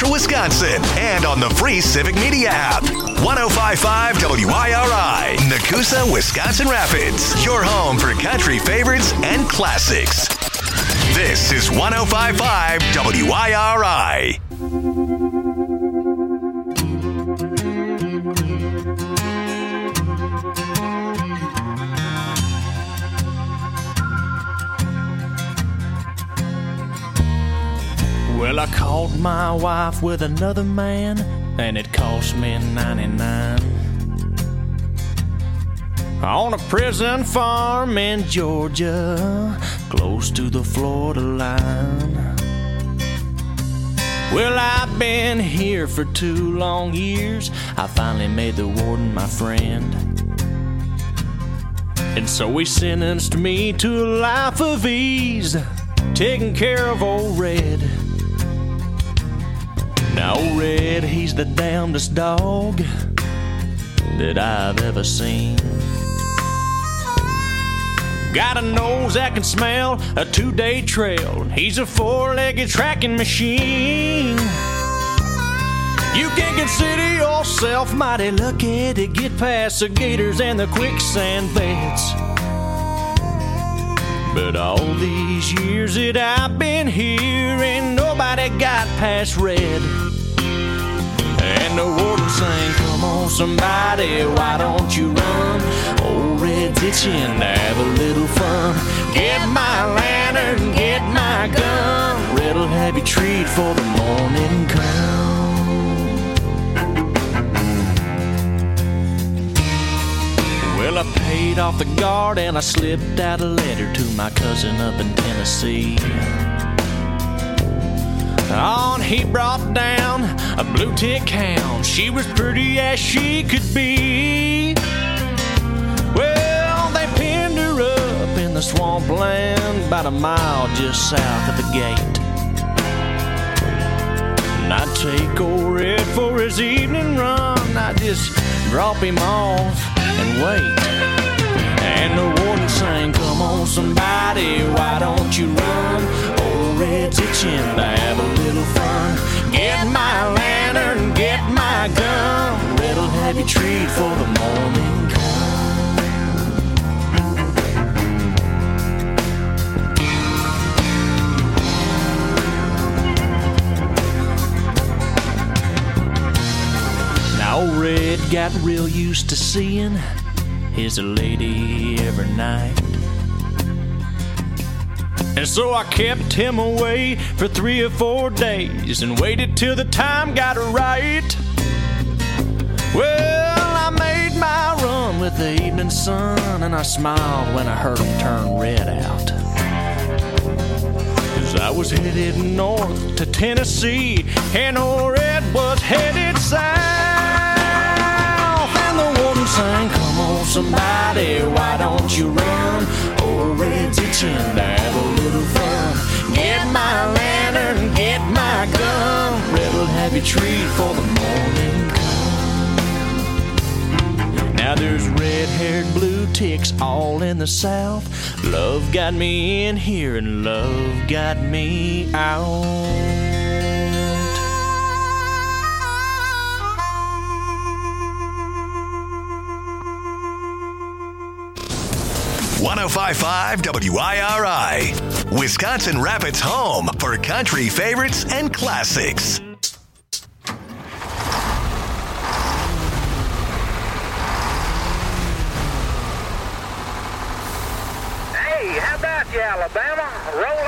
Central Wisconsin and on the free Civic Media app. 105.5 WIRI, Nakusa, Wisconsin Rapids. Your home for country favorites and classics. This is 105.5 WIRI. Well, I caught my wife with another man, and it cost me 99. On a prison farm in Georgia, close to the Florida line. Well, I've been here for 2 long years. I finally made the warden my friend. And so he sentenced me to a life of ease, taking care of old Red. Now old Red, he's the damnedest dog that I've ever seen. Got a nose that can smell a 2-day trail. He's a 4-legged tracking machine. You can consider yourself mighty lucky to get past the gators and the quicksand beds. But all these years that I've been here, ain't nobody got past Red. And the warden sang, come on somebody, why don't you run? Old Red's itching to have a little fun. Get my lantern, get my gun. Red'll have you treat for the morning come. Well, I paid off the guard and I slipped out a letter to my cousin up in Tennessee. On he brought down a blue tick hound. She was pretty as she could be. Well, they pinned her up in the swampland about a mile just south of the gate. And I'd take old Red for his evening run. I'd just drop him off and wait. And the warden sang, come on somebody, why don't you run? Old Red's itching to have a little fun. Get my lantern, get my gun. Red'll have you treat for the morning come. Now old Red got real used to seeing his lady every night. And so I kept him away for 3 or 4 days and waited till the time got right. Well, I made my run with the evening sun, and I smiled when I heard him turn Red out. 'Cause I was headed north to Tennessee, and old Red was headed south. And the warden sang, come on somebody, why don't you run? Old Red's itching to have a little fun. Get my lantern, get my gun. Red'll have you treat for the morning come. Now there's red-haired blue ticks all in the south. Love got me in here and love got me out. 105.5 WIRI, Wisconsin Rapids' home for country favorites and classics. Hey, how about you, Alabama? Roll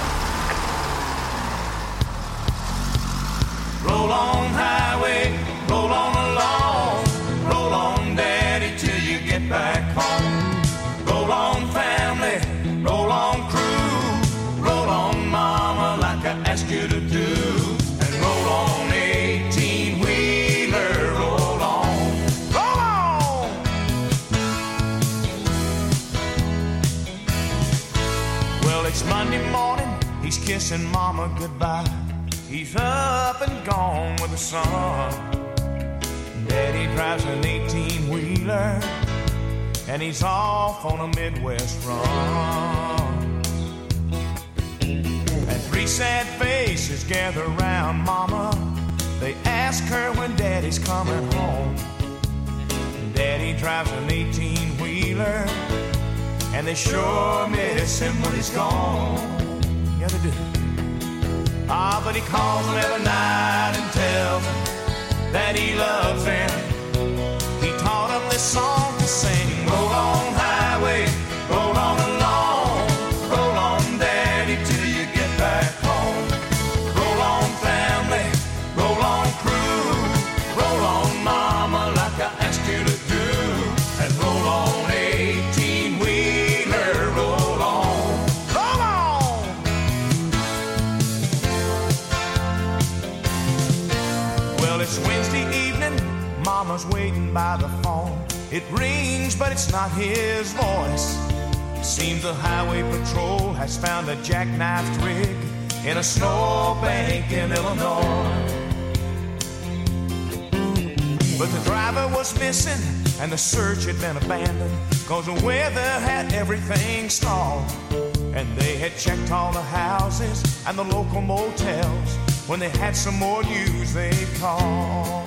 on. Roll on, highway, roll on along. Roll on, daddy, till you get back home. Roll on, family, roll on, crew. Roll on, mama, like I asked you to do. And roll on, 18-wheeler, roll on. Roll on! Well, it's Monday morning, he's kissing mama goodbye. He's up and gone with the sun. Daddy drives an 18-wheeler, and he's off on a Midwest run. And 3 sad faces gather round mama They ask her when Daddy's coming home. Daddy drives an 18-wheeler, and they sure miss him when he's gone. Yeah, they do. But he calls them every night and tells them that he loves them. He taught them this song to sing. Roll on, highway, roll on along. Roll on, Daddy, till you get back home. Roll on, family, roll on, crew. Roll on, mama, like I asked you to do. And roll on, 18-wheeler, roll on. Roll on! Well, it's Wednesday evening, Mama's waiting by the phone. It rings, but it's not his voice. Seems the highway patrol has found a jackknifed rig in a snowbank in Illinois. But the driver was missing and the search had been abandoned, 'cause the weather had everything stalled. And they had checked all the houses and the local motels. When they had some more news, they'd call.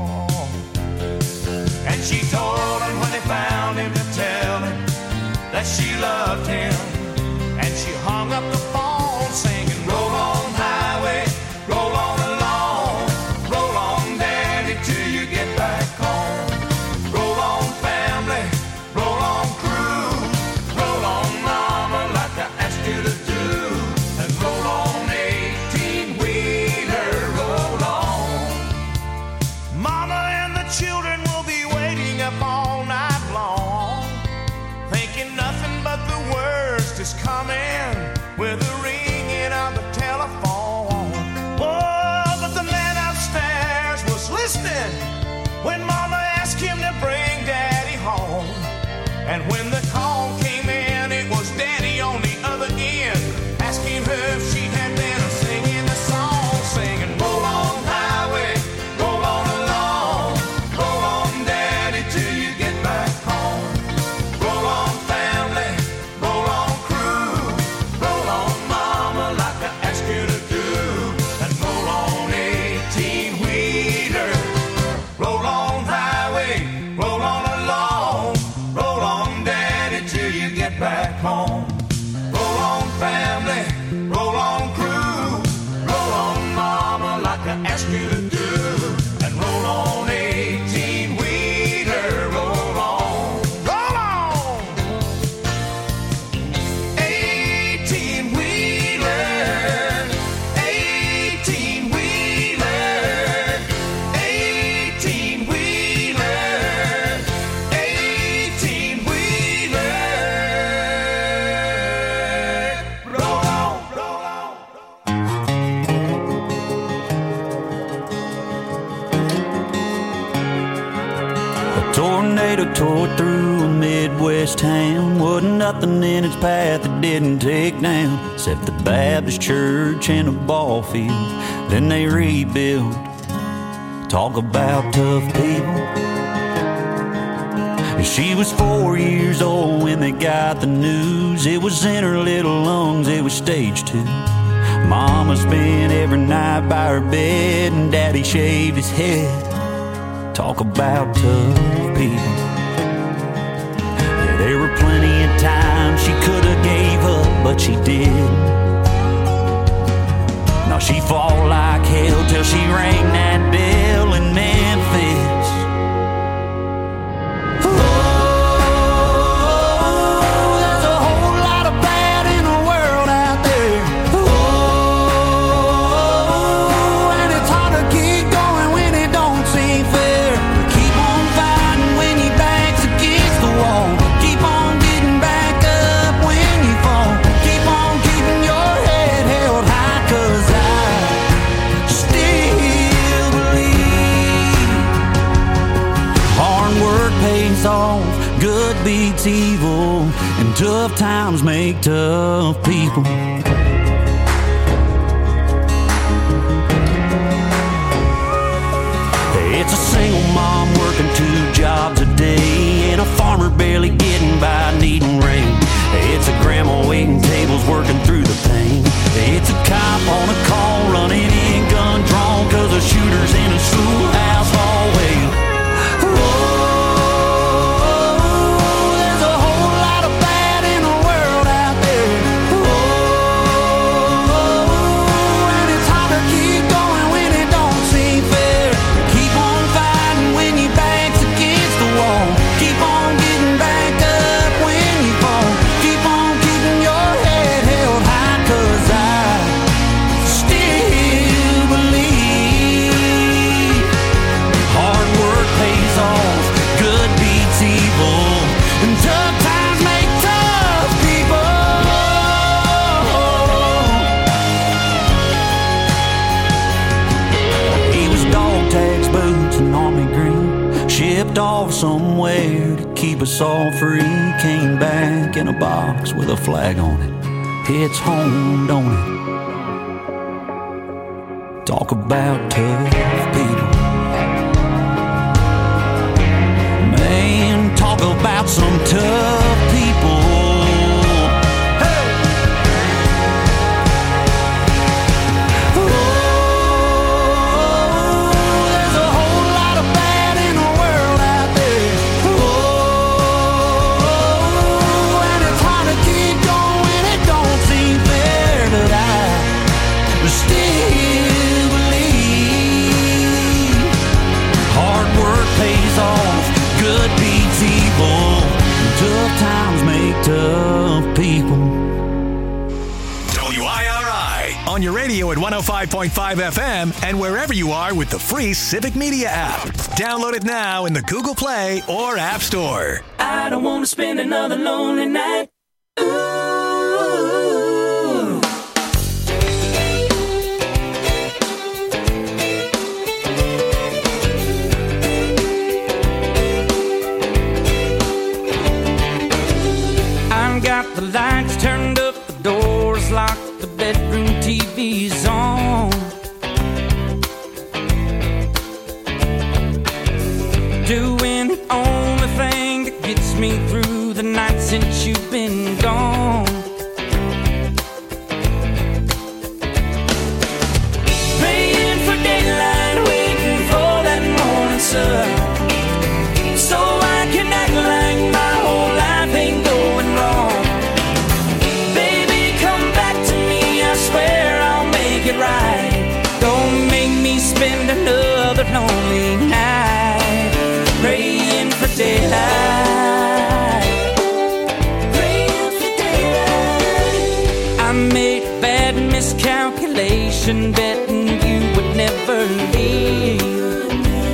And she told him when they found him to tell him that she loved him. And she hung up the phone singing, roll on, highway, roll on along. Roll on, Daddy, till you get back home. Roll on, family, roll on, crew. Roll on, mama, like I asked you to do. And roll on, 18-wheeler, roll on. Mama and the children will be waiting up all night long, thinking nothing but the worst is coming with the ringing of the telephone. Oh, but the man upstairs was listening when Mama asked him to bring Daddy home. And when the call came in, it was Daddy on the other end, asking her if she had been singing the song, singing, roll on, highway, roll on along. Roll on, Daddy, till you get back home. Roll on, family, roll on, crew. Roll on, mama, like I asked you to do. And roll on, 18-wheeler. Roll on, highway, roll on along. Roll on, Daddy, till you get back home. Roll on, family, roll on, crew. Roll on, mama, like I asked you to do. And roll on, 18-wheeler, roll on. Roll on! 18-wheeler, 18-wheeler, 18-wheeler, 18-wheeler. Roll on, roll on. A tornado tore through a Midwest town. Wasn't nothing in its path that didn't take down, except the Baptist church and a ball field. Then they rebuilt. Talk about tough people. She was 4 years old when they got the news. It was in her little lungs, it was stage 2. Mama spent every night by her bed, and Daddy shaved his head. Talk about tough people. Yeah, there were plenty of times she could have gave up, but she didn't. Now she fought like hell till she rang that bell in Memphis. Oh, there's a whole lot of bad in the world out there. Oh, and it's hard to keep going when it don't seem fair. Keep on fighting when your back's against the wall. Keep on getting back up when you fall. Keep on keeping your head held high, 'cause I still believe hard work pays off, good beats evil, and tough times make tough people. It's a single mom working 2 jobs a day, and a farmer barely getting by needing rain. It's a grandma waiting tables working through the pain. It's a cop on a call running in gun drawn, 'cause a shooter's in off somewhere to keep us all free. Came back in a box with a flag on it. It's home, don't it? Talk about tough people. Man, talk about some tough people. Tough people. WIRI on your radio at 105.5 FM and wherever you are with the free Civic Media app. Download it now in the Google Play or App Store. I don't want to spend another lonely night. Ooh. Got the lights turned up, the doors locked, the bedroom TV's on. Doing the only thing that gets me through the night since you've been gone. Praying for daylight, waiting for that morning sun, so I can act like my whole life ain't going wrong. Right. Don't make me spend another lonely night praying for daylight. Praying for daylight. I made a bad miscalculation, betting you would never leave.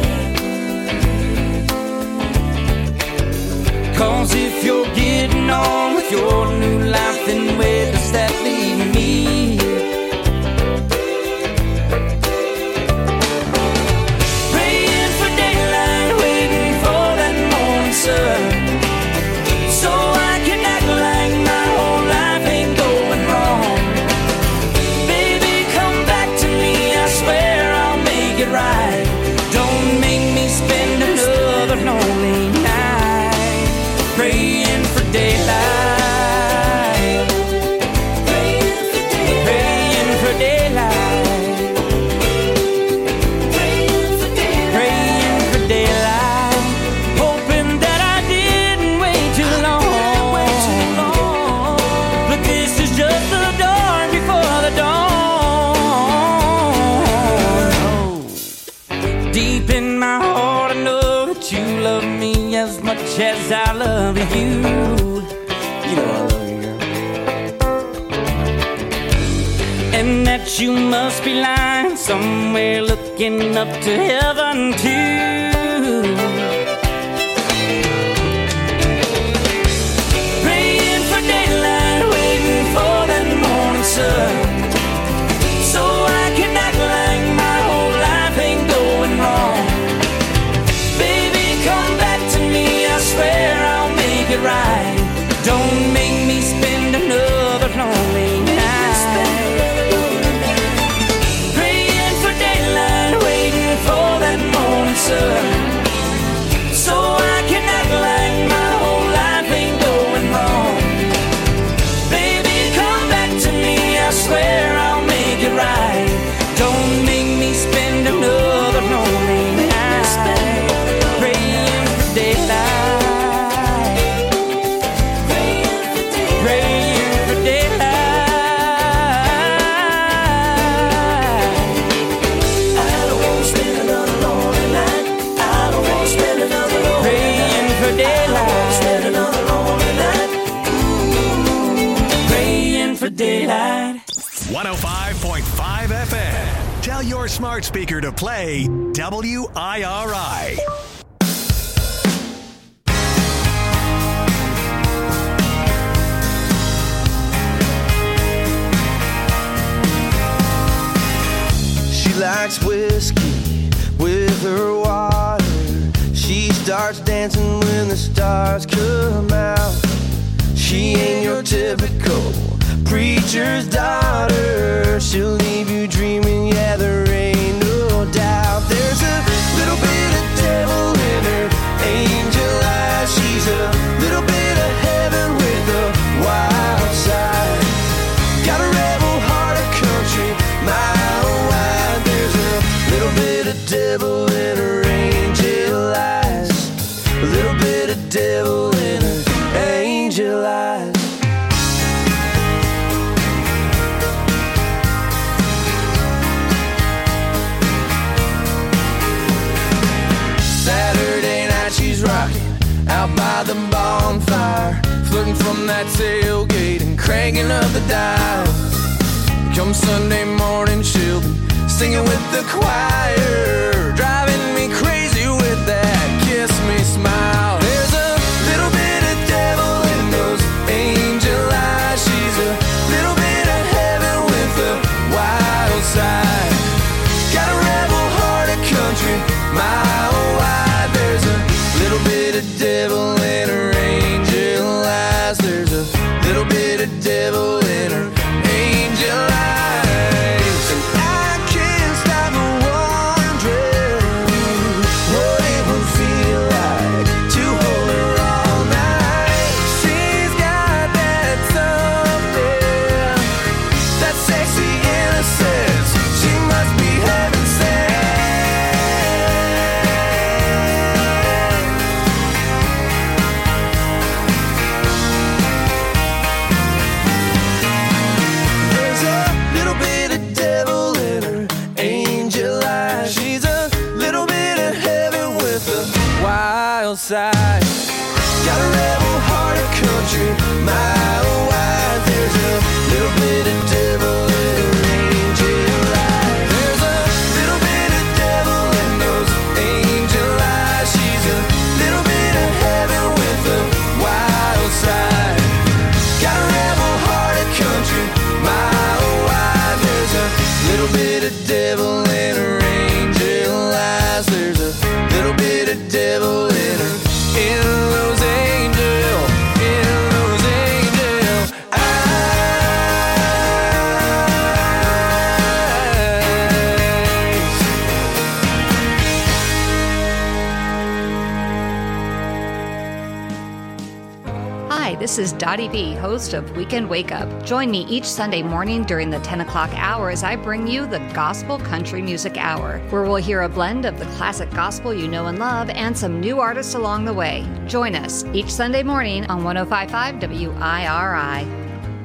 'Cause if you're getting on with your new life, then where does that leave me? So I can act like my whole life ain't going wrong. Baby, come back to me, I swear I'll make it right. Don't make me spend another lonely night praying for daylight. Praying for daylight. Praying for daylight. Praying for daylight. Praying for daylight. As much as I love you, you know I love you, girl. And that you must be lying somewhere looking up to heaven too. Praying for daylight, waiting for that morning sun, so I can act like my whole life ain't going wrong. I swear I'll make it right. Don't make me spend another lonely night praying for daylight, waiting for that morning sun, so I can act like my whole life ain't going wrong. Baby, come back to me, I swear I'll make it right. Don't make me spend another lonely night praying for daylight. Daylight. 105.5 FM. Tell your smart speaker to play WIRI. She likes whiskey with her water. She starts dancing dancing when the stars come out. She ain't your typical preacher's daughter. She'll leave you dreaming, yeah, there ain't no doubt. There's a little bit of devil in her angel eyes. She's a little bit of heaven with a wild side. Got a rebel heart of country, mile wide. There's a little bit of devil in her angel eyes. A little bit of devil in her angel eyes. Saturday night she's rocking out by the bonfire, flirting from that tailgate and cranking up the dial. Come Sunday morning she'll be singing with the choir, driving me crazy with that kiss me smile. There's a little bit of devil in those angel eyes. She's a little bit of heaven with a wild side. Got a rebel heart of country, mile wide. There's a little bit of devil in her angel eyes. There's a little bit of devil in her angel eyes. And I can't stop wondering what it would feel like to hold her all night. She's got that something, that sexy innocence. She must be heaven sent. There's a little bit of devil in her angel eyes. She's a little bit of heaven with a wild side. Got a rebel heart of country, mile wide. There's a little bit of devil in her angel eyes. There's a little bit of devil in those angel eyes. She's a little bit of heaven with a wild side. Got a rebel heart of country, mile wide. There's a little bit of devil in her angel eyes. There's a little bit of devil in her, in those angel eyes. Hi, this is Dottie B, host of Weekend Wake Up. Join me each Sunday morning during the 10 o'clock hour as I bring you the Gospel Country Music Hour, where we'll hear a blend of the classic gospel you know and love and some new artists along the way. Join us each Sunday morning on 105.5 WIRI.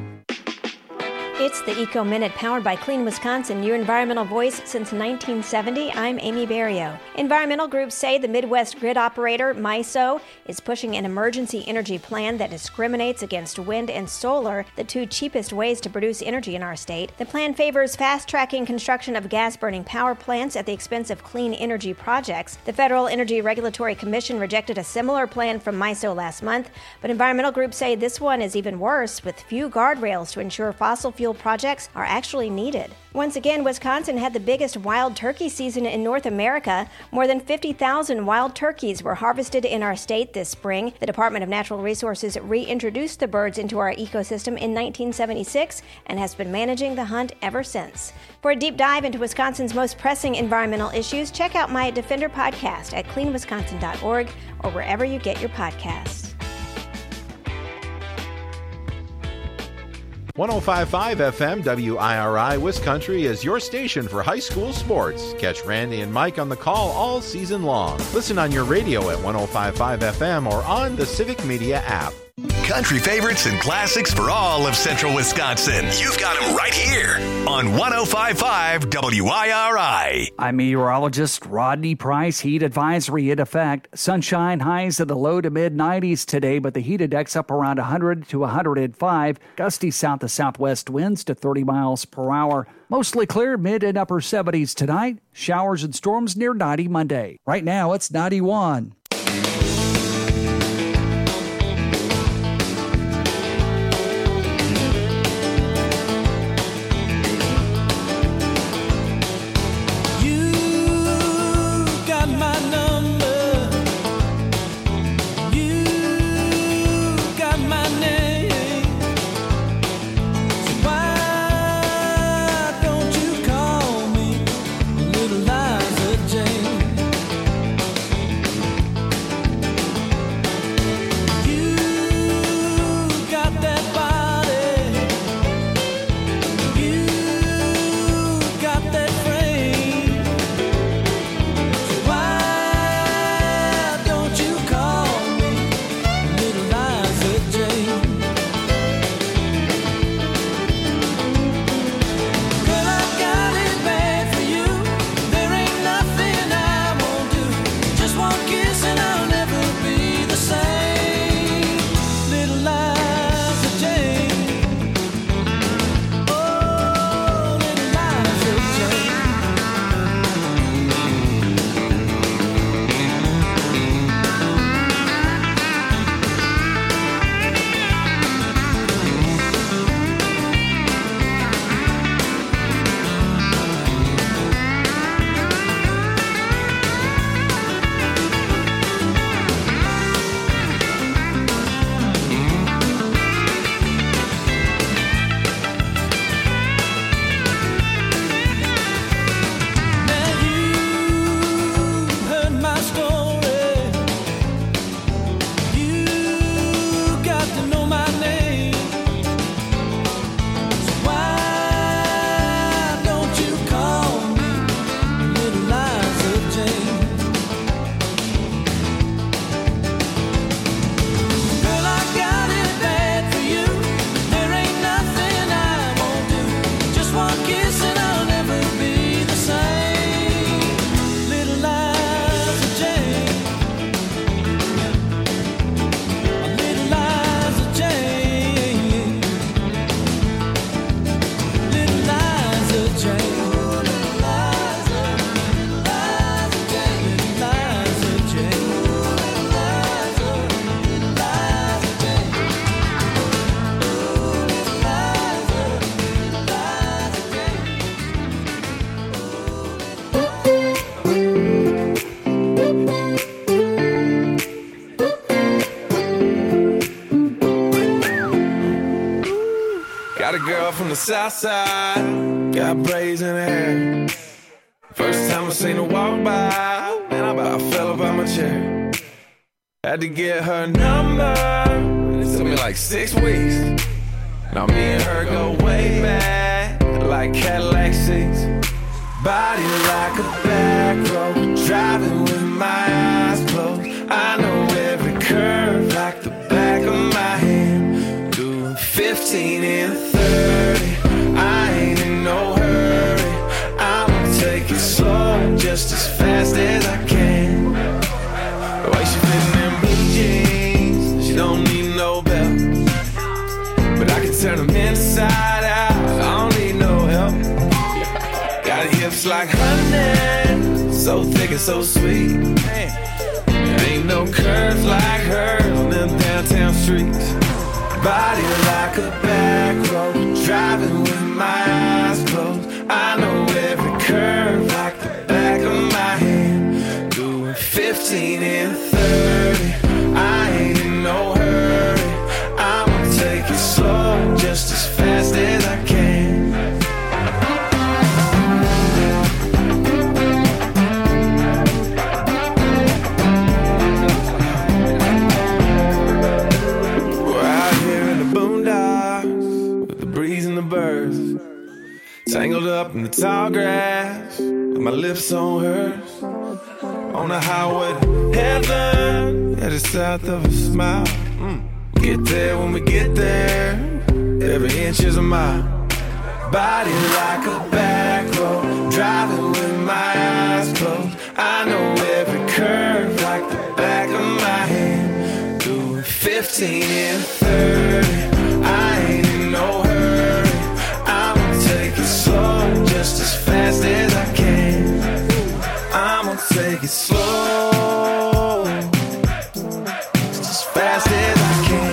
It's the Eco Minute powered by Clean Wisconsin, your environmental voice since 1970. I'm Amy Barrio. Environmental groups say the Midwest grid operator, MISO, is pushing an emergency energy plan that discriminates against wind and solar, the two cheapest ways to produce energy in our state. The plan favors fast-tracking construction of gas-burning power plants at the expense of clean energy projects. The Federal Energy Regulatory Commission rejected a similar plan from MISO last month, but environmental groups say this one is even worse, with few guardrails to ensure fossil fuel projects are actually needed. Once again, Wisconsin had the biggest wild turkey season in North America. More than 50,000 wild turkeys were harvested in our state this spring. The Department of Natural Resources reintroduced the birds into our ecosystem in 1976 and has been managing the hunt ever since. For a deep dive into Wisconsin's most pressing environmental issues, check out my Defender podcast at cleanwisconsin.org or wherever you get your podcasts. 105.5 FM WIRI Wiscountry is your station for high school sports. Catch Randy and Mike on the call all season long. Listen on your radio at 105.5 FM or on the Civic Media app. Country favorites and classics for all of central Wisconsin. You've got them right here on 105.5 WIRI. I'm meteorologist Rodney Price. Heat advisory in effect. Sunshine highs in the low to mid 90s today, but the heat index up around 100 to 105. Gusty south to southwest winds to 30 miles per hour. Mostly clear, mid and upper 70s tonight. Showers and storms near 90 Monday. Right now, it's 91. Pretty girl from the south side, got braids in her hair. First time I seen her walk by, man, I about fell up out my chair. Had to get her number, it took me like 6 weeks. Now me and her go way back, like Cadillac seats. Body like a back road, driving with my eyes closed. I know every curve like the back of my hand. Doing 15 and 30, I ain't in no hurry. I'ma take it slow, just as fast as I can. The way she fitting in blue jeans, she don't need no belt. But I can turn them inside out, I don't need no help. Got hips like honey, so thick and so sweet. There ain't no curves like hers on them downtown streets. Body like a back road, driving with my eyes closed. I know every curve like the back of my hand. Doing 15 and 30, I ain't in no hurry. I'ma take it slow, just as fast as I can. Tangled up in the tall grass, with my lips on hers. On the highway to heaven, yeah, just south of a smile. Get there when we get there, every inch is a mile. Body like a back road, driving with my eyes closed. I know every curve like the back of my hand. Doing 15 and 30, I ain't in no hurry. I'ma take it slow, just as fast as I can. I'ma take it slow, just as fast as I can.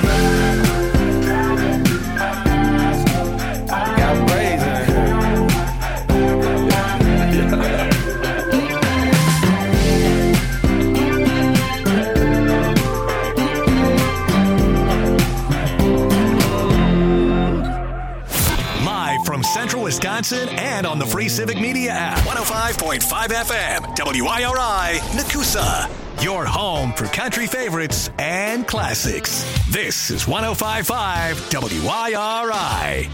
Got braids in her. Live from Central Wisconsin and on the Free Civic Media app. 105.5 FM, WIRI, Nakusa. Your home for country favorites and classics. This is 105.5 WIRI.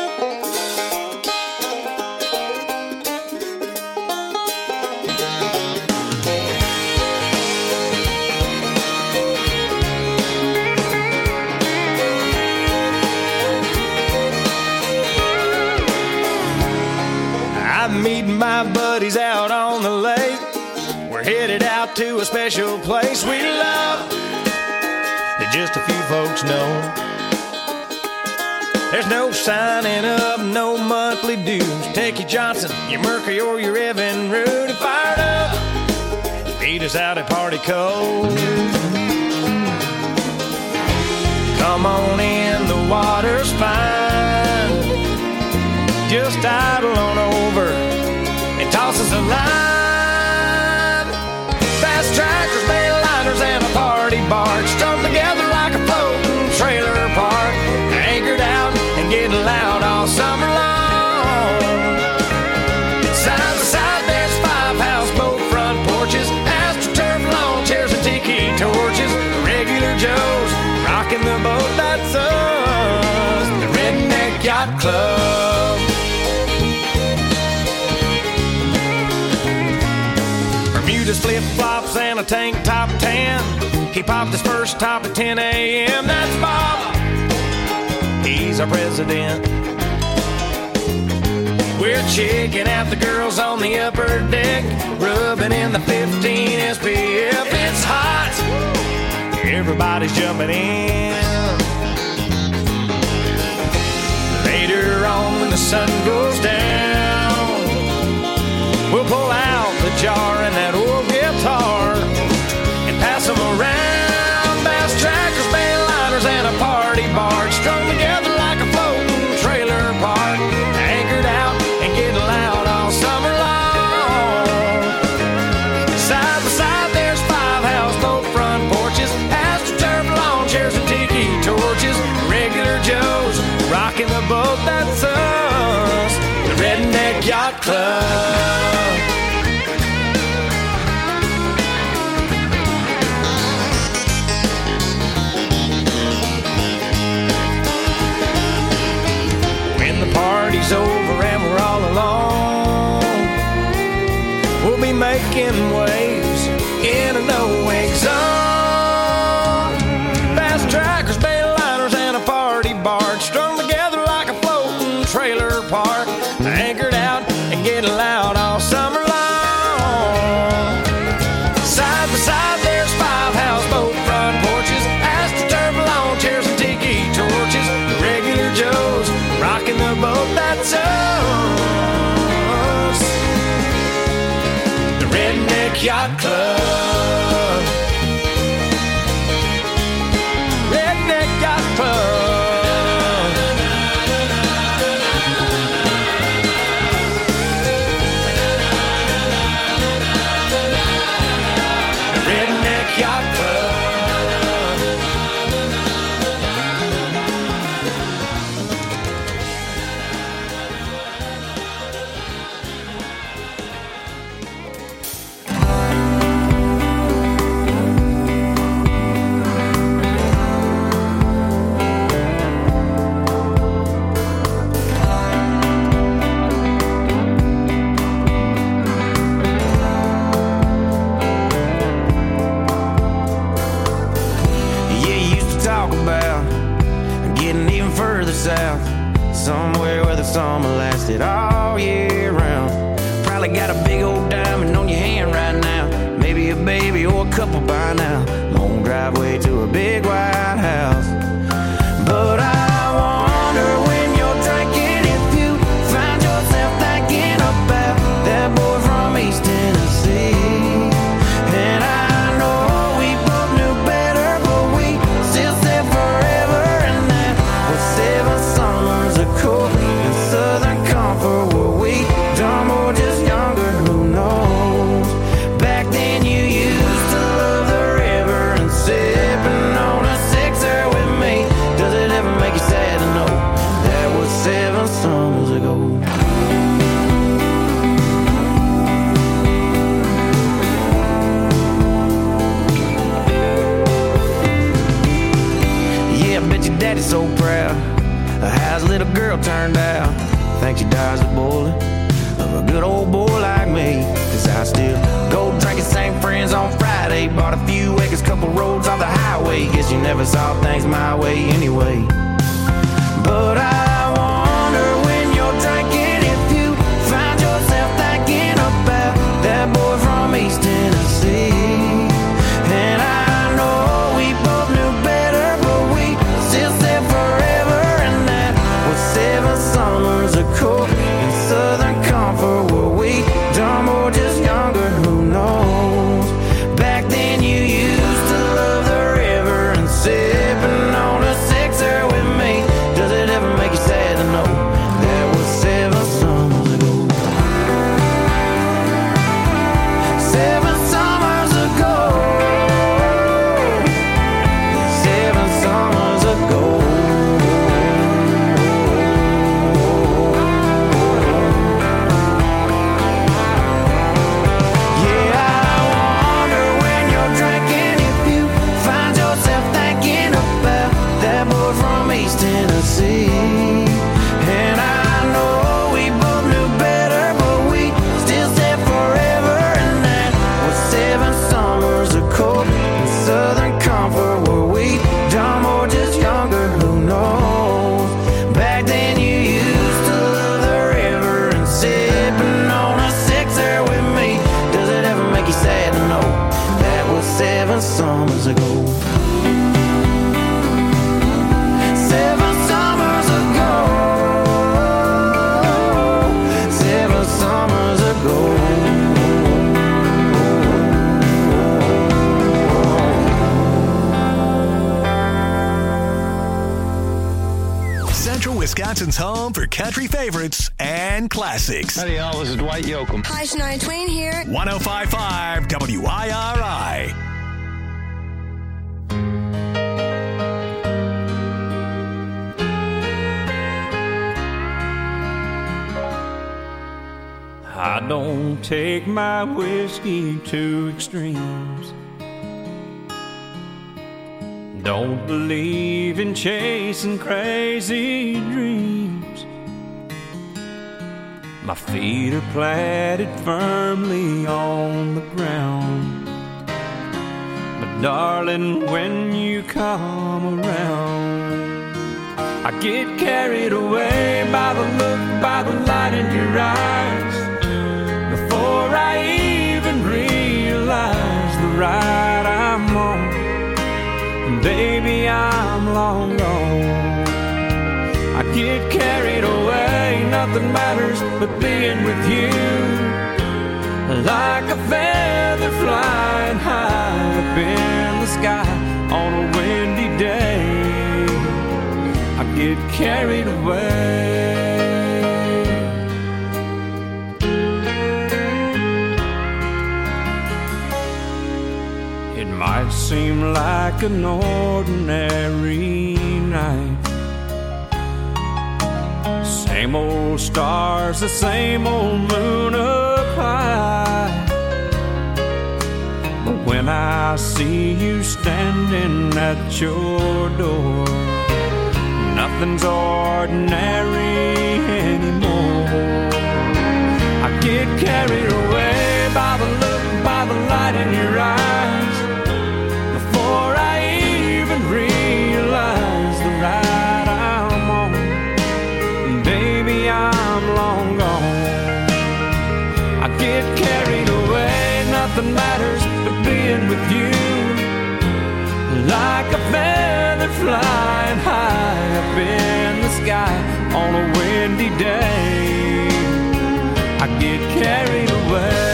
I'm meeting my buddies out on the lake. We're headed out to a special place we love that just a few folks know. There's no signing up, no monthly dues. Take your Johnson, your Mercury, or your Evan Root and fire it up. Beat us out at Party Cove. Come on in, the water's fine. Just idle on over and toss us a line. Fast tractors, mainliners, and a party barge strung together like a floating trailer park. Anchored out and getting loud all summer long. Side by side, there's 5 houseboat front porches, astroturf lawn chairs and tiki torches. Regular Joes rocking the boat, that's us, the Redneck Yacht Club. Bermuda's flip-flops and a tank top tan. He popped his first top at 10 a.m. That's Bob, he's our president. We're checking out the girls on the upper deck, rubbing in the 15 SPF. It's hot, everybody's jumping in. Later on when the sun goes down, we'll pull out the jar and that old guitar and pass them around. Bass trackers, mainliners, and a party barge strung together like a floating trailer park. Anchored out and getting loud all summer long. Side by side, there's 5 houseboat front porches, astroturf lawn chairs and tiki torches. Regular Joes rock rocking the boat, that's us, the Redneck Yacht Club. When the party's over and we're all alone, we'll be making waves in a no-wake zone. Fast trackers, bail liners, and a party barge strung together like a floating trailer park, anchored out and getting loud all summer long. Side by side there's 5 houseboat front porches, astroturf lawn chairs and tiki torches, the regular Joes rocking the boat, that's us, the Redneck Yacht Club. Redneck Yacht Club. The Redneck Yacht Club. Getting even further south, somewhere where the summer lasted all year round. Probably got a big old diamond on your hand right now, maybe a baby or a couple by now. Long driveway to a big white house. But I wonder when you're drinking if you find yourself thinking about that boy from East Tennessee. And I know we both knew better, but we still said forever. And that was 7 summers ago in Southern Comfort. Were we dumb or just younger? Who knows? Back then you used to love the river and sipping on a sixer with me. Does it ever make you sad to know that was 7 summers ago? Yeah, I bet your daddy's so proud of how his little girl turned out. Thinks she dies a bullet of a good old boy like me. Cause I still go drinking, same friends on Friday. Bought a few acres, couple roads off the highway. Guess you never saw things my way anyway. But I wonder when you're drinking if you find yourself thinking about that boy from East Tennessee. And I know we both knew better, but we still said forever. And that was 7 summers ago in Southern Comfort. Were we dumb or just younger? Who knows? Back then you used to love the river and sipping on a sixer with me. Does it ever make you sad to know that was 7 summers ago? 7 summers ago. 7 summers ago. Yeah, I wonder when you're drinking if you find yourself thinking about that boy from East Tennessee. And I know we both knew better, but we still said forever. And that was 7 summers ago in Southern Comfort. Were we dumb or just younger? Who knows? Back then you used to love the river and sipping on a sixer with me. Does it ever make you sad to know that was 7 summers ago? 7 summers ago. 7 summers ago. Central Wisconsin's home for country favorites and classics. Howdy, y'all. This is Dwight Yoakam. Hi, Shania Twain here. 105.5 WIRI. don't take my whiskey to extremes. Don't believe in chasing crazy dreams. My feet are planted firmly on the ground. But darling, when you come around, I get carried away by the look, by the light in your eyes. Before I even realize the ride I'm on, and baby, I'm long gone. I get carried away, nothing matters but being with you. Like a feather flying high up in the sky on a windy day, I get carried away. It might seem like an ordinary night, same old stars, the same old moon up high. But when I see you standing at your door, nothing's ordinary anymore. I get carried away by the look, by the light in your eyes. Before I even realize the ride I'm on, baby, I'm long gone. I get carried away, nothing matters but being with you. Like a feather flying high up in the sky on a windy day, I get carried away.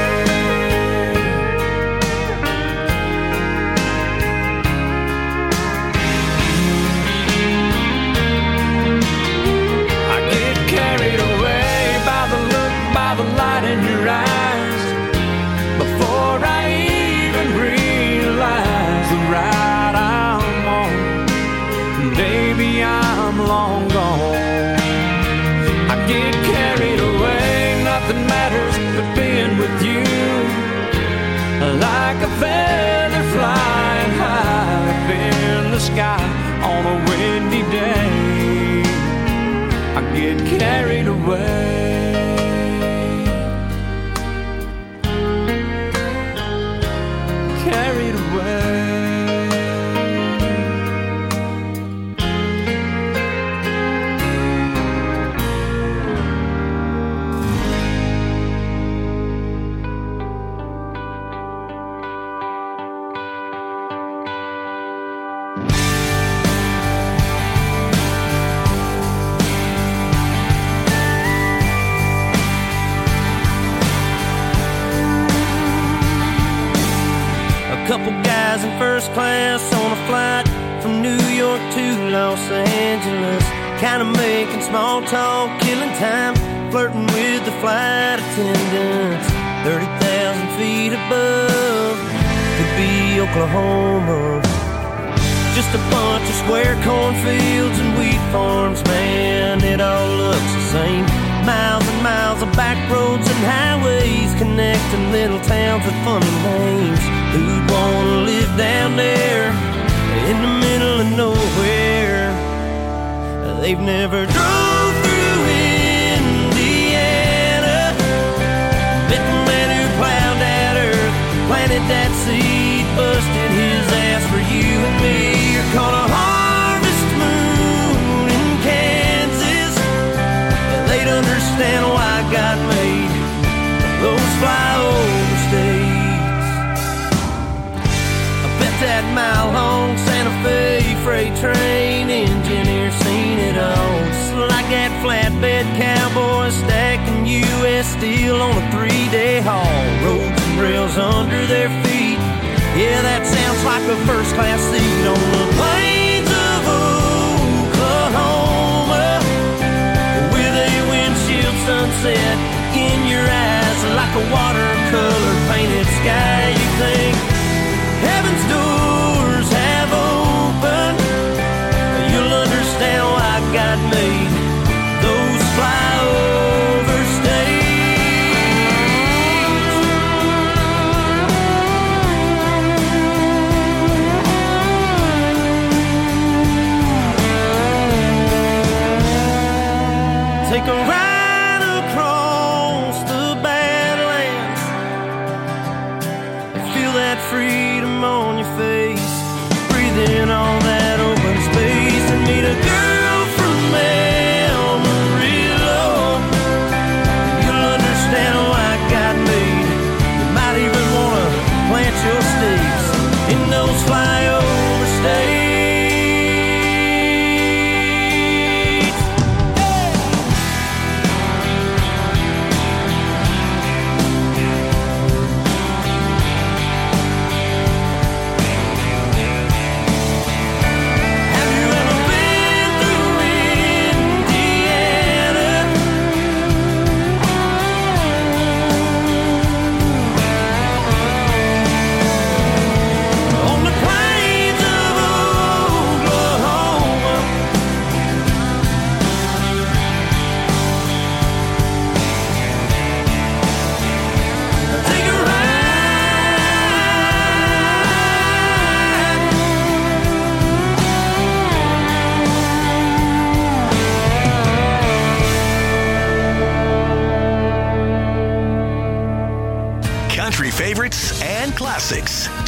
The light in your eyes. Before I even realize the ride I'm on, baby, I'm long gone. I get carried away, nothing matters but being with you. Like a feather flying high up in the sky on a windy day, I get carried away. Carried away. Couple guys in first class on a flight from New York to Los Angeles, kind of making small talk, killing time, flirting with the flight attendants. 30,000 feet above, could be Oklahoma. Just a bunch of square cornfields and wheat farms, man, it all looks the same. Miles and miles of back roads and highways connecting little towns with funny names. Who'd wanna live down there in the middle of nowhere? They've never drove through Indiana, met the man who plowed that earth, planted that seed, busted his ass for you and me. You're called a harvest moon in Kansas. They'd understand why God made those flyover states. I bet that mile-long Santa Fe freight train engineer seen it all. Just like that flatbed cowboy stacking U.S. steel on a 3-day haul. Roads and rails under their feet. Yeah, that sounds like a first-class seat on the plains of Oklahoma, with a windshield sunset in your eyes like a watercolor painted sky. You think heaven's doors have opened, you'll understand why God made those flyover states.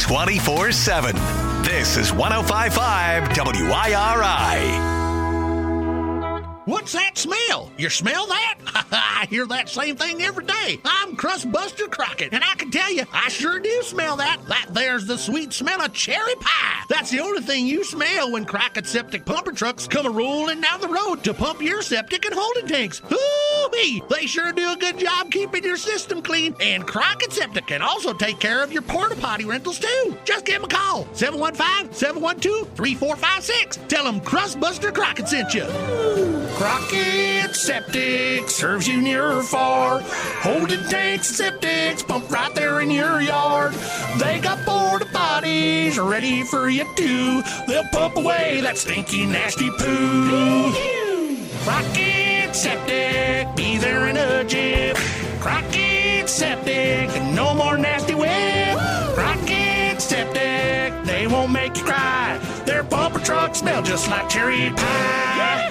24/7. This is 105.5 WIRI. What's that smell? You smell that? I hear that same thing every day. I'm Crustbuster Crockett, and I can tell you, I sure do smell that. That there's the sweet smell of cherry pie. That's the only thing you smell when Crockett Septic pumper trucks come a-rolling down the road to pump your septic and holding tanks. Ooh-wee! They sure do a good job keeping your system clean, and Crockett Septic can also take care of your porta potty rentals, too. Just give them a call, 715-712-3456. Tell them Crustbuster Crockett sent you. Crockett Septic serves you near or far. Holding tanks and septics pump right there in your yard. They got porta potties ready for you too. They'll pump away that stinky, nasty poo. Crockett Septic, be there in a jiff. Crockett Septic, no more nasty whip. Crockett Septic, they won't make you cry. Their pumper trucks smell just like cherry pie.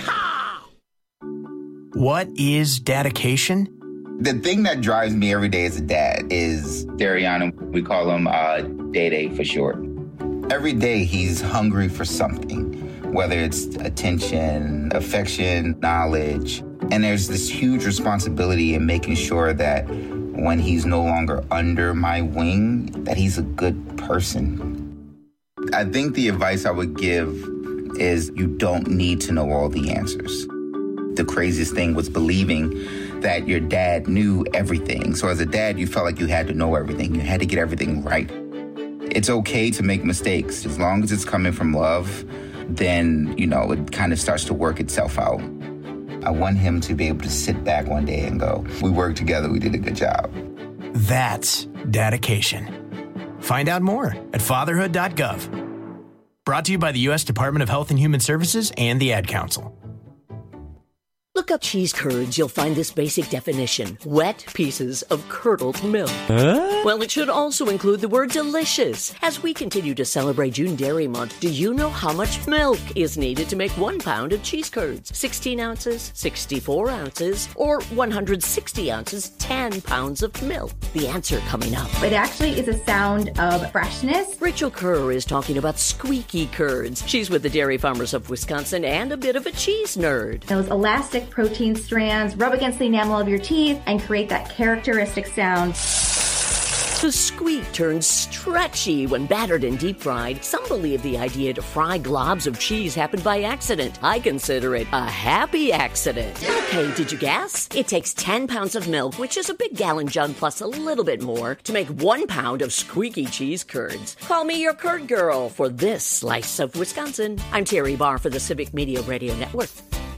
What is dedication? The thing that drives me every day as a dad is Dariana. We call him Day for short. Every day he's hungry for something, whether it's attention, affection, knowledge. And there's this huge responsibility in making sure that when he's no longer under my wing, that he's a good person. I think the advice I would give is you don't need to know all the answers. The craziest thing was believing that your dad knew everything. So as a dad, you felt like you had to know everything. You had to get everything right. It's okay to make mistakes. As long as it's coming from love, then, it kind of starts to work itself out. I want him to be able to sit back one day and go, we worked together, we did a good job. That's dedication. Find out more at fatherhood.gov. Brought to you by the U.S. Department of Health and Human Services and the Ad Council. Look up cheese curds, you'll find this basic definition. Wet pieces of curdled milk. Well, it should also include the word delicious. As we continue to celebrate June Dairy Month, do you know how much milk is needed to make 1 pound of cheese curds? 16 ounces, 64 ounces, or 160 ounces, 10 pounds of milk? The answer coming up. It actually is a sound of freshness. Rachel Kerr is talking about squeaky curds. She's with the Dairy Farmers of Wisconsin and a bit of a cheese nerd. Those elastic protein strands rub against the enamel of your teeth and create that characteristic sound. The squeak turns stretchy when battered and deep fried. Some believe the idea to fry globs of cheese happened by accident. I consider it a happy accident. Okay, did you guess? It takes 10 pounds of milk, which is a big gallon jug plus a little bit more, to make 1 pound of squeaky cheese curds. Call me your curd girl for this slice of Wisconsin. I'm Terry Barr for the Civic Media Radio Network.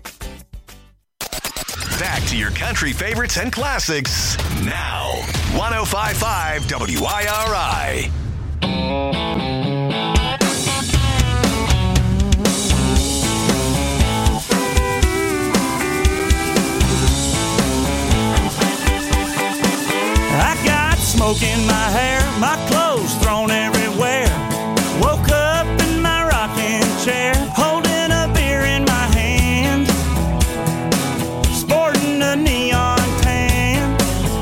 Back to your country favorites and classics now. 105.5 WIRI. I got smoke in my hair, my clothes thrown everywhere. Woke up in my rocking chair, holding a beer in my hand, sporting a neon tan.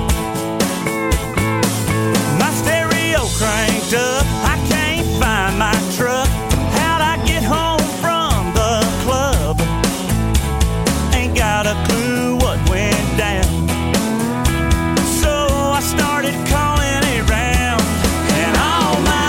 My stereo cranked up, I can't find my truck. How'd I get home from the club? Ain't got a clue what went down. I started calling around, and all my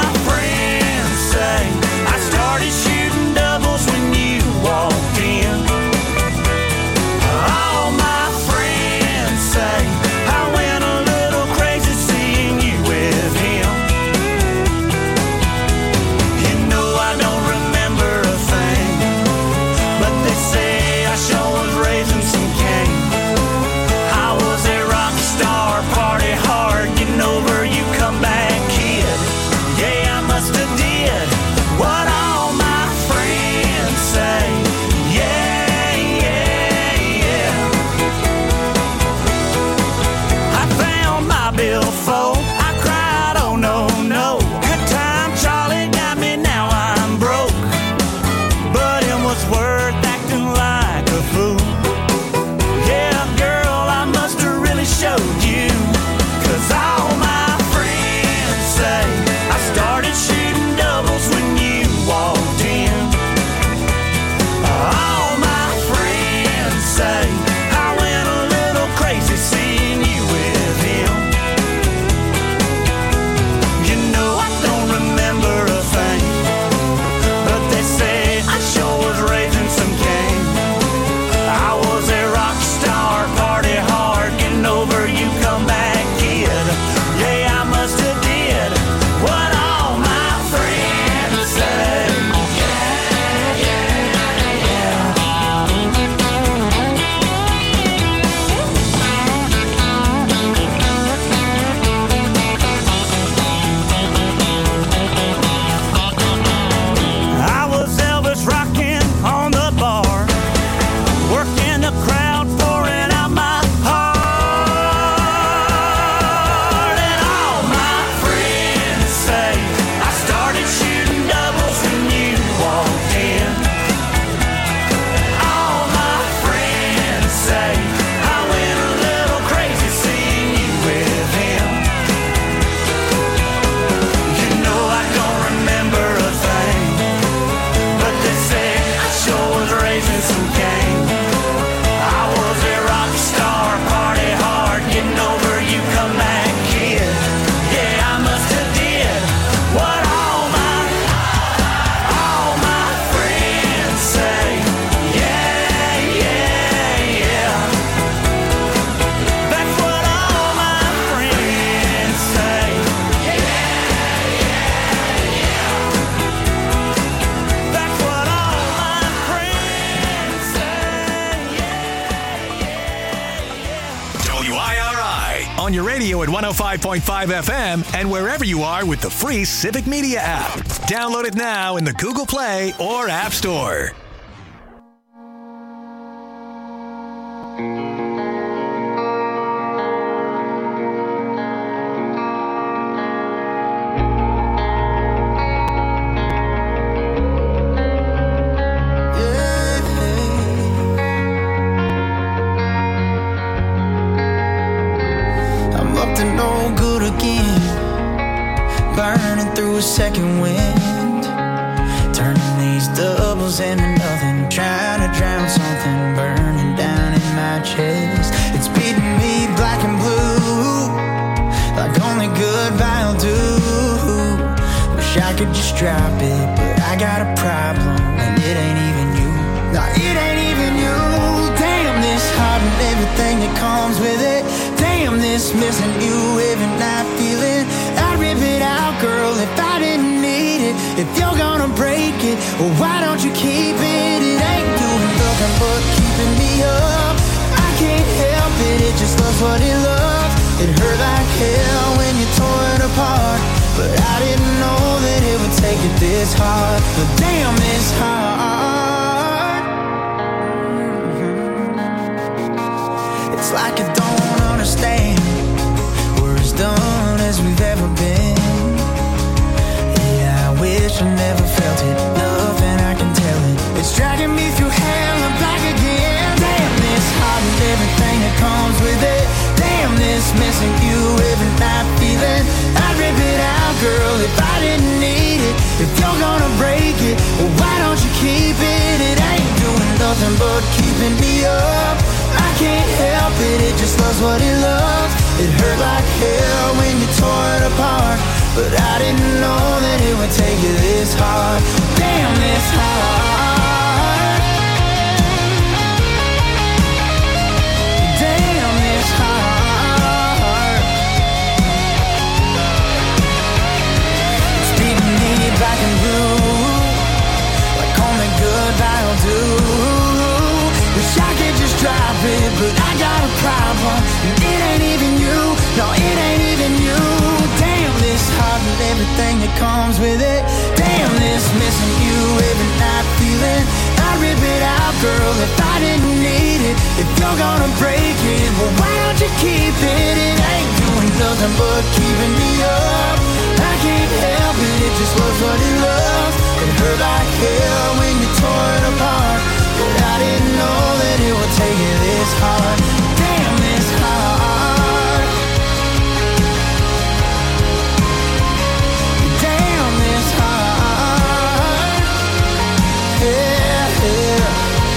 on your radio at 105.5 FM and wherever you are with the free Civic Media app. Download it now in the Google Play or App Store. Second wind, turning these doubles into nothing, trying to drown something burning down in my chest. It's beating me black and blue, like only goodbye will do. Wish I could just drop it, but I got a problem, and it ain't even you. No, it ain't even you. Damn, this heart and everything that comes with it. Damn, this missing you every night feeling. I'd rip it out, girl, if I didn't need it. If you're gonna break it, well, why don't you keep it? It ain't doing nothing but keeping me up. I can't help it, it just loves what it loves. It hurt like hell when you tore it apart, but I didn't know that it would take it this hard. But damn, it's hard. It's like I don't understand. We're as done as we've ever been. Yeah, I wish I never felt it. Nothing I can tell it. It's dragging me through hell and back again. Damn, this heart and everything that comes with it. Damn, this missing you every night feeling. I'd rip it out, girl, if I didn't need it. If you're gonna break it, well, why don't you keep it? It ain't doing nothing but keeping me up. I can't help it, it just loves what it loves. It hurt like hell when you tore it apart, but I didn't know that it would take you this hard. Damn, this hard. Damn, this hard. It's beating me black and blue, like only goodbye will do. Wish I could just drop it, but I got a problem, and it ain't even you. No, it ain't even you. Damn, this heart and everything that comes with it. Damn, this missing you every night feeling. I'd rip it out, girl, if I didn't need it. If you're gonna break it, well, why don't you keep it? It ain't doing nothing but keeping me up. I can't help it, it just loves what it loves. It hurt like hell when you tore it apart, but I didn't know that it would take you this hard. Damn, this hard. Damn, this hard. Yeah, yeah.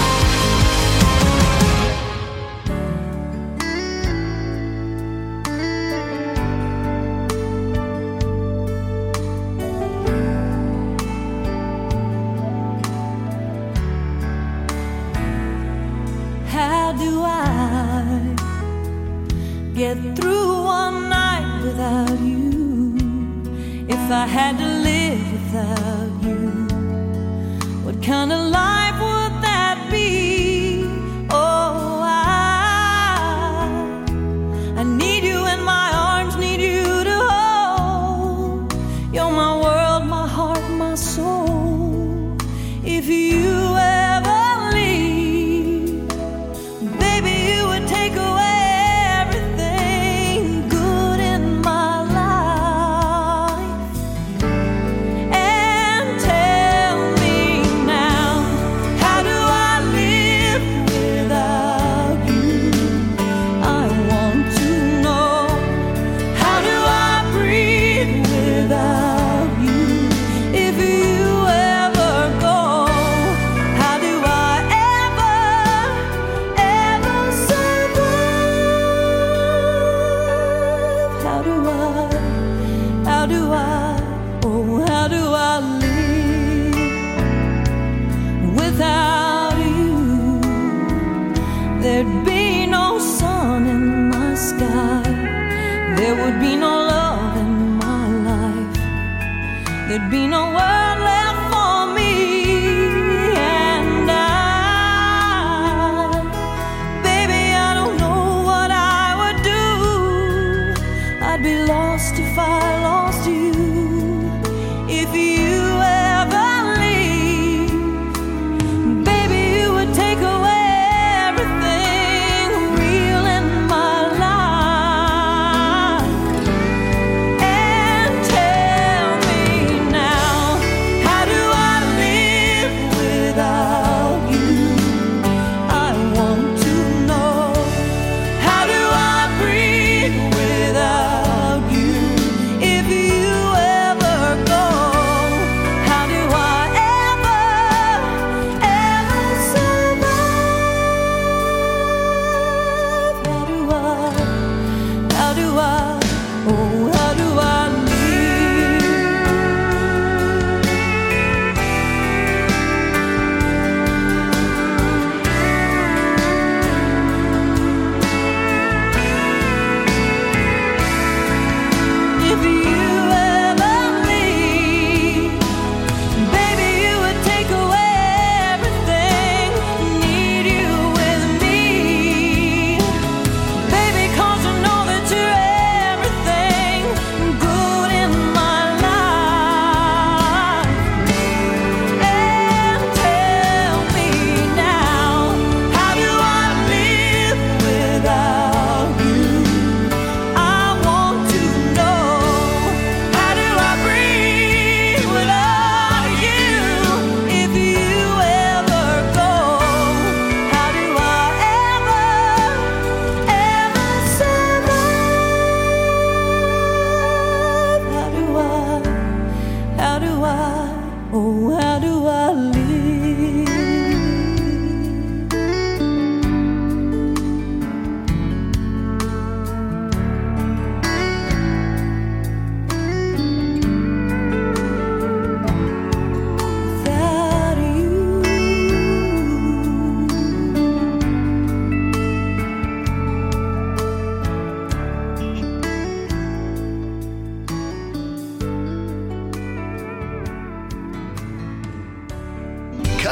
How do I get through one night without you? If I had to live without you, what kind of life would that be? Oh, I need you in my arms, need you to hold. You're my world, my heart, my soul. If you ever leave, baby, you would take away everything good in my life. And tell me now, how do I live without you? I want to know, how do I breathe without you? If you ever go, how do I ever survive? How do I live without you? There'd be no sun in my sky, there would be no love in my life, there'd be no world left for me. And baby, I don't know what I would do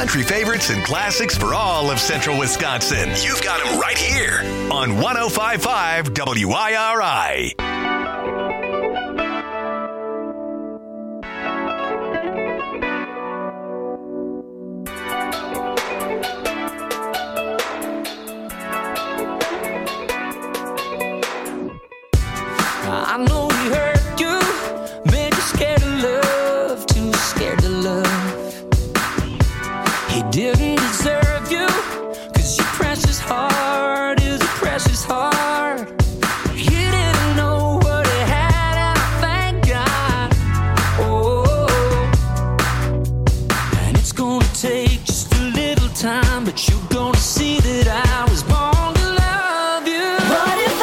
country favorites and classics for all of central Wisconsin. You've got them right here on 105.5 WIRI. I know he hurt you, made you scared of love, too scared to love. He didn't deserve you, 'cause your precious heart is a precious heart. He didn't know what he had, and I thank God. Oh, and it's gonna take just a little time, but you're gonna see that I was born to love you. What if I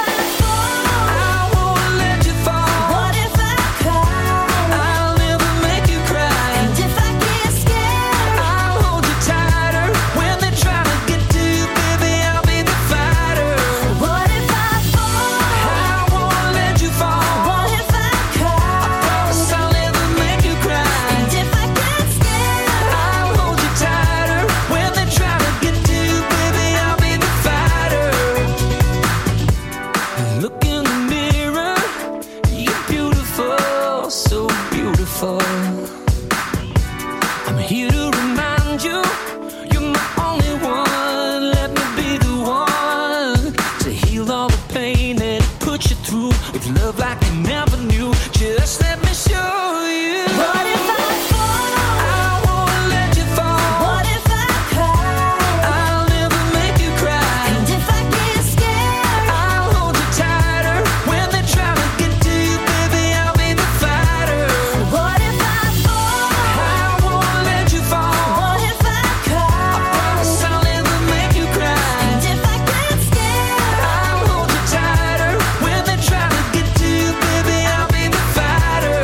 I'm here to remind you, you're my only one. Let me be the one to heal all the pain that it put you through. With love like you never knew, just let me show you. What if I fall? I won't let you fall. What if I cry? I'll never make you cry. And if I get scared, I'll hold you tighter. When they try to get to you, baby, I'll be the fighter. What if I fall? I won't let you fall. What if I cry? I promise I'll never make you cry. And if I get scared, I'll hold you tighter. When they try to get to you, baby, I'll be the fighter.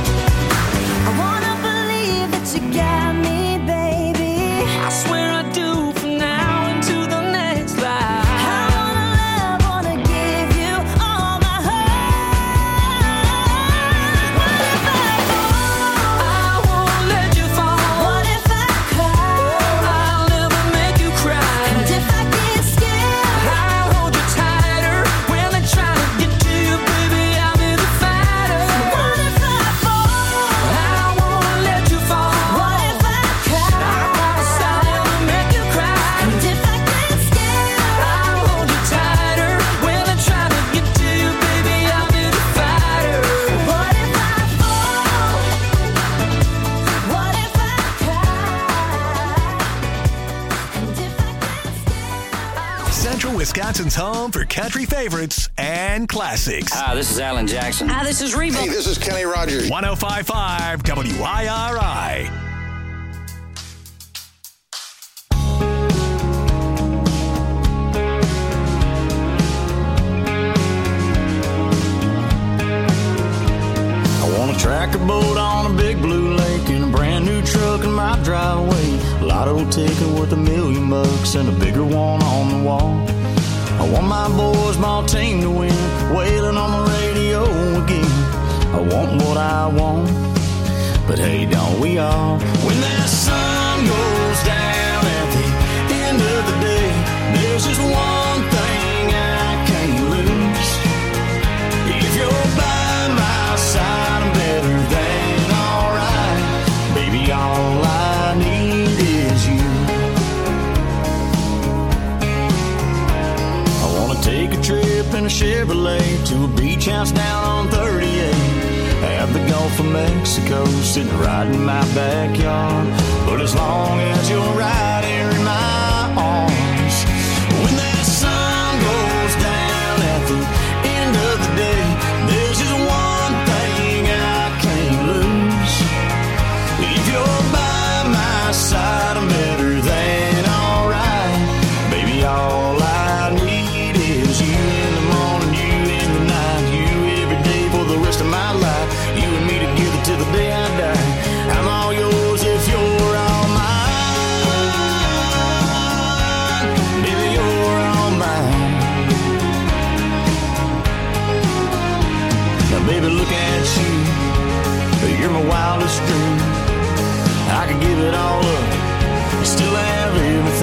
I wanna believe that you got me, baby. I swear I do, from now into the next life. I wanna love, wanna give you all my heart. What if I fall? I won't let you fall. What if I cry? I'll never make you cry. And if I get scared, I'll hold you tighter. When they try to get to you, baby, I'll be the fighter. What if I fall? I won't let you fall. What if I cry? I promise I'll never make you cry. And if I get scared, I'll hold you tighter. When they try to get to you, baby, I'll be the fighter. What if I fall? What if I Central Wisconsin's home for country favorites and classics. Hi, this is Alan Jackson. Hi, this is Reba. Hey, this is Kenny Rogers. 105.5 WIRI. I want a tractor boat on a big blue lake and a brand new truck in my driveway. Lotto ticket worth $1,000,000 and a bigger one on the wall. I want my boys' ball team to win, wailing on the radio again. I want what I want, but hey, don't we all? When that sun goes down at the end of the day, there's just one thing I can't lose. If you're by my side, I'm better than alright. Baby, all I need is you. I wanna take a trip in a Chevrolet to a beach house down on 38. Have the Gulf of Mexico sitting right in my backyard. But as long as you're right here in my arms, when that sun goes down at the end of the day, there's just one thing I can't lose. If you're by my side, I'm better than alright. Baby, all I need is you in the morning, you in the night, you every day for the rest of my life. You and me together till the day I die. I'm all yours if you're all mine. Baby, you're all mine. Now, baby, look at you. You're my wildest dream. I could give it all up still have everything